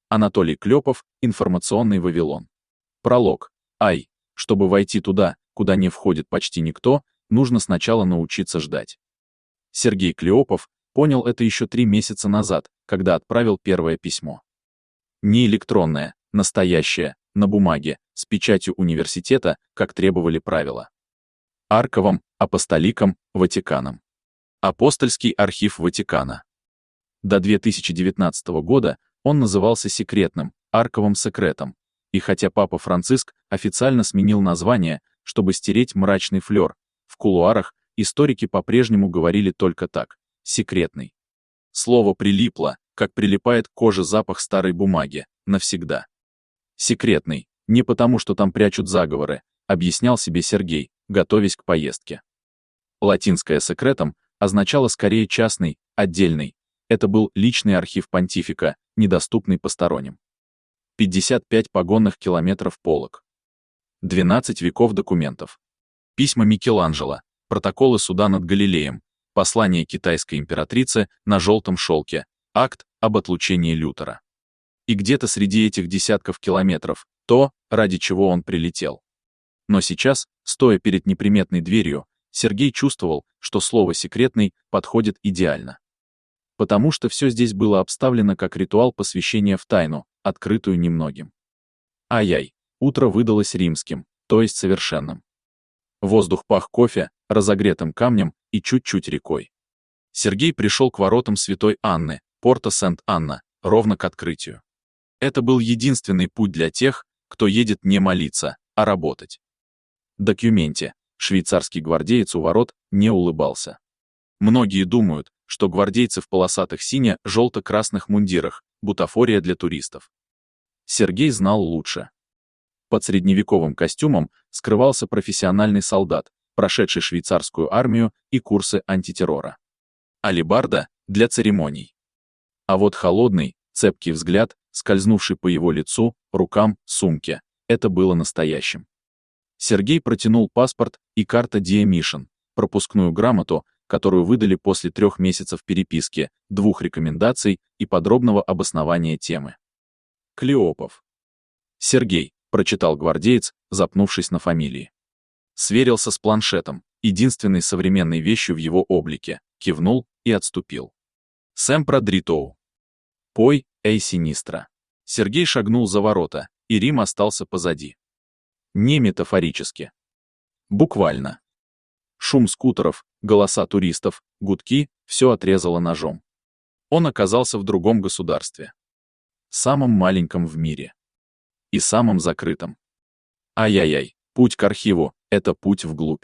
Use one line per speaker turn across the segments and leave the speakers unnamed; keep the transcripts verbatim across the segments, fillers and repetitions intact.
Анатолий Клепов, информационный Вавилон. Пролог. Ай, чтобы войти туда, куда не входит почти никто, нужно сначала научиться ждать. Сергей Клепов понял это еще три месяца назад, когда отправил первое письмо. Не электронное, настоящее, на бумаге, с печатью университета, как требовали правила. Арковым, апостоликом, Ватиканом. Апостольский архив Ватикана. До две тысячи девятнадцатого года он назывался секретным, арковым секретом, и хотя Папа Франциск официально сменил название, чтобы стереть мрачный флёр, в кулуарах историки по-прежнему говорили только так — секретный. Слово прилипло, как прилипает к коже запах старой бумаги, навсегда. Секретный, не потому что там прячут заговоры, объяснял себе Сергей, готовясь к поездке. Латинское «секретом» означало скорее частный, отдельный. Это был личный архив понтифика, недоступный посторонним. пятьдесят пять погонных километров полок. двенадцать веков документов. Письма Микеланджело, протоколы суда над Галилеем, послание китайской императрицы на желтом шелке, акт об отлучении Лютера. И где-то среди этих десятков километров то, ради чего он прилетел. Но сейчас, стоя перед неприметной дверью, Сергей чувствовал, что слово «секретный» подходит идеально. Потому что все здесь было обставлено как ритуал посвящения в тайну, открытую немногим. Ай-яй, утро выдалось римским, то есть совершенным. Воздух пах кофе, разогретым камнем и чуть-чуть рекой. Сергей пришел к воротам Святой Анны, порта Сент-Анна, ровно к открытию. Это был единственный путь для тех, кто едет не молиться, а работать. Докюменте, швейцарский гвардеец у ворот, не улыбался. Многие думают, что гвардейцы в полосатых сине-желто-красных мундирах — бутафория для туристов. Сергей знал лучше. Под средневековым костюмом скрывался профессиональный солдат, прошедший швейцарскую армию и курсы антитеррора. Алебарда — для церемоний. А вот холодный, цепкий взгляд, скользнувший по его лицу, рукам, сумке — это было настоящим. Сергей протянул паспорт и карта Диэмишн, пропускную грамоту, которую выдали после трех месяцев переписки, двух рекомендаций и подробного обоснования темы. Клеопов. Сергей, прочитал гвардеец, запнувшись на фамилии. Сверился с планшетом, единственной современной вещью в его облике, кивнул и отступил. Сэмпра дритоу. Пой, эй синистра. Сергей шагнул за ворота, и Рим остался позади. Не метафорически. Буквально. Шум скутеров, голоса туристов, гудки — все отрезало ножом. Он оказался в другом государстве. Самом маленьком в мире. И самом закрытом. Ай-яй-яй, путь к архиву — это путь вглубь.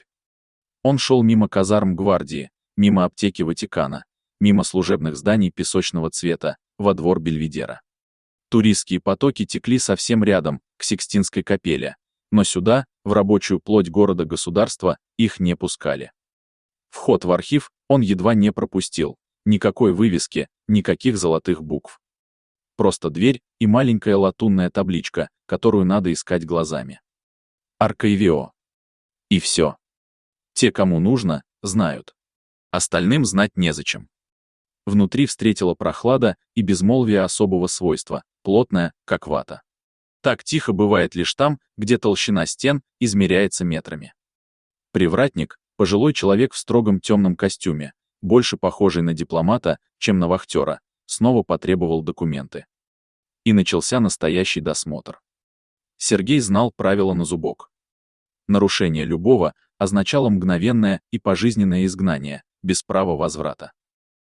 Он шел мимо казарм гвардии, мимо аптеки Ватикана, мимо служебных зданий песочного цвета, во двор Бельведера. Туристские потоки текли совсем рядом, к Сикстинской капелле, но сюда, в рабочую плоть города-государства, их не пускали. Вход в архив он едва не пропустил, никакой вывески, никаких золотых букв. Просто дверь и маленькая латунная табличка, которую надо искать глазами. Аркаивио. И все. Те, кому нужно, знают. Остальным знать незачем. Внутри встретила прохлада и безмолвие особого свойства, плотная, как вата. Так тихо бывает лишь там, где толщина стен измеряется метрами. Привратник, пожилой человек в строгом темном костюме, больше похожий на дипломата, чем на вахтера, снова потребовал документы. И начался настоящий досмотр. Сергей знал правила на зубок. Нарушение любого означало мгновенное и пожизненное изгнание, без права возврата.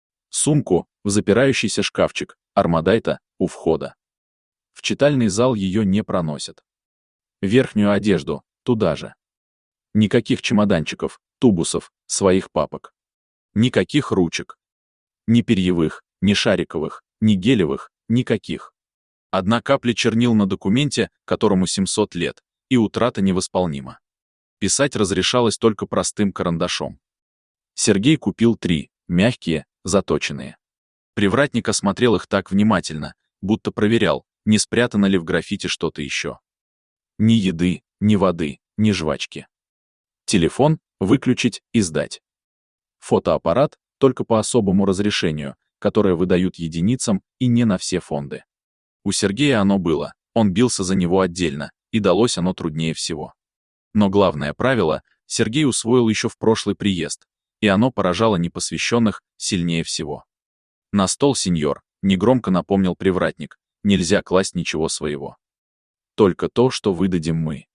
Сумку в запирающийся шкафчик, армадайта у входа. В читальный зал ее не проносят. Верхнюю одежду туда же. Никаких чемоданчиков, тубусов, своих папок. Никаких ручек. Ни перьевых, ни шариковых, ни гелевых, никаких. Одна капля чернил на документе, которому семьсот лет, и утрата невосполнима. Писать разрешалось только простым карандашом. Сергей купил три, мягкие, заточенные. Привратник осмотрел их так внимательно, будто проверял, не спрятано ли в граффити что-то еще. Ни еды, ни воды, ни жвачки. Телефон выключить и сдать. Фотоаппарат только по особому разрешению, которое выдают единицам и не на все фонды. У Сергея оно было, он бился за него отдельно, и далось оно труднее всего. Но главное правило Сергей усвоил еще в прошлый приезд, и оно поражало непосвященных сильнее всего. «На стол, сеньор», — негромко напомнил привратник, — «нельзя класть ничего своего. Только то, что выдадим мы».